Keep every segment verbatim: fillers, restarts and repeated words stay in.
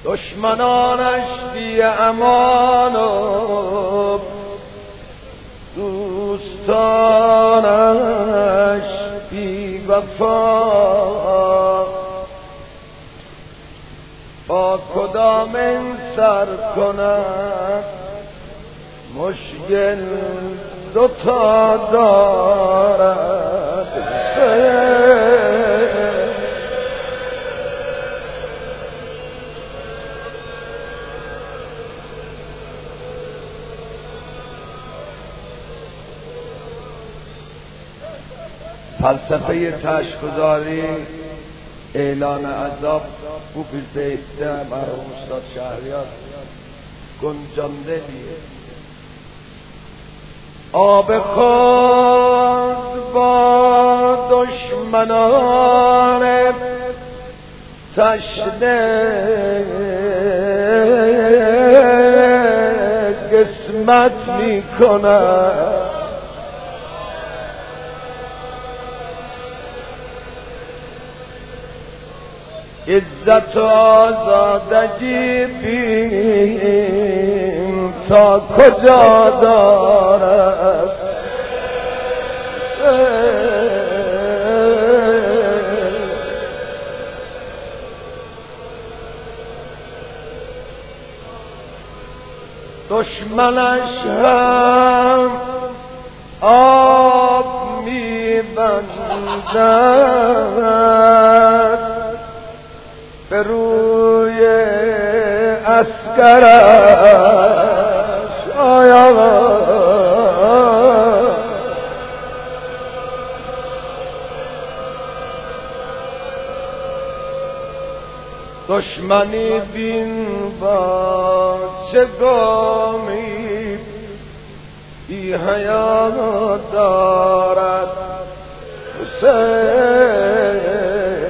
دشمنانش بی امان و دوستانش بی وفا، با کدام این سر کند مشکل دوتا دارد. فلسفه تشک‌گذاری اعلان عذاب bu bizde işte merhum Üstad Şehriyar گنجانده دیه. آب خود با دشمنان تشنه قسمت می کند، عزت و آزادگی بین تا کجا دارد. دشمنش هم آب می بندد به روی اسکرش. آیا دشمنی بین با چه گامی بی حیا دارد حسین.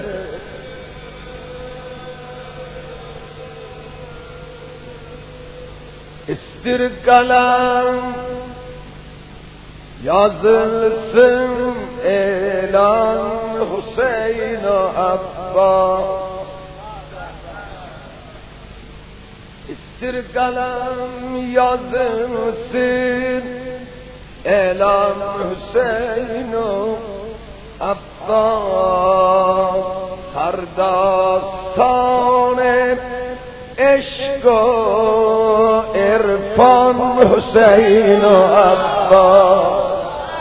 استرگلم yazılsın elan Hüseyin و Abbas. استرگلم yazılsın elan Hüseyin و Abbas. هر داستان عشق و عرفان حسین و عباس.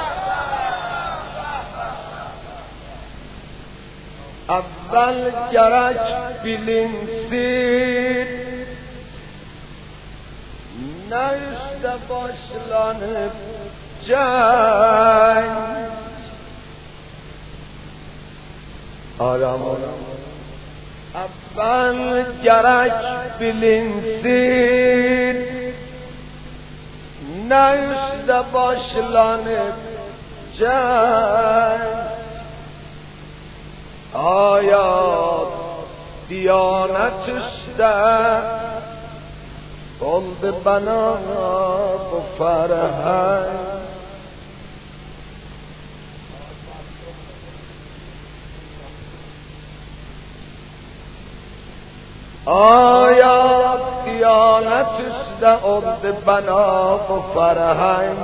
اول gerek bilinsin ne üstte başlanıp cenk. Aram aram اول gerek bilinsin ne üstte başlanıp cenk. Hayat diyanet üstte oldu bana bu ferheng. آیات دیانت üstte oldu bana bu ferheng.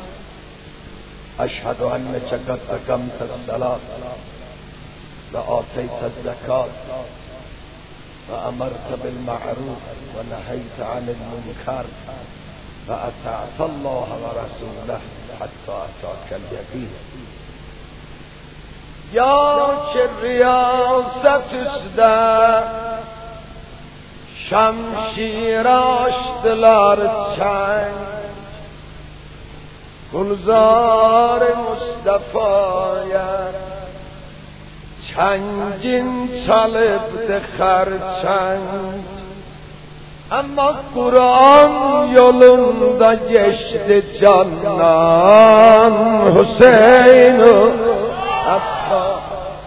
أشهد أنك قد أقمت الصلاة وآتيت الزكاة وأمرت بالمعروف ونهيت عن المنكر وأطعت الله ورسوله حتى أتاك اليقين. یا که ریاست üstte şemşir açtılar çeng. Gülzar Mustafa'ya çengin çalıptı xerçeng. Ama Kur'an yolunda geçti candan Hüseyin و Abbas.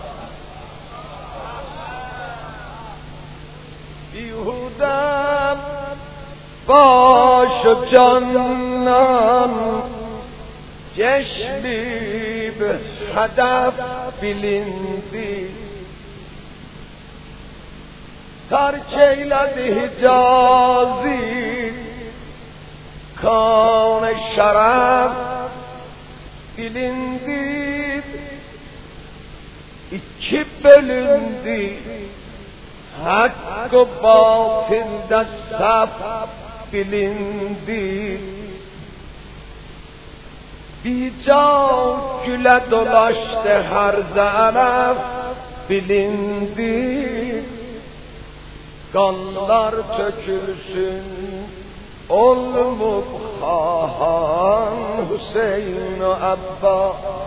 بیهودم باش و جانم چشمی به هدف بلندی ترک ایلد حجازی کان شرف bilindi iki bölündü hakkı batılda saf bilindi bica güle dolaştı her zaraf bilindi kanlar tökülsün olmup Hahan Hüseyin Abba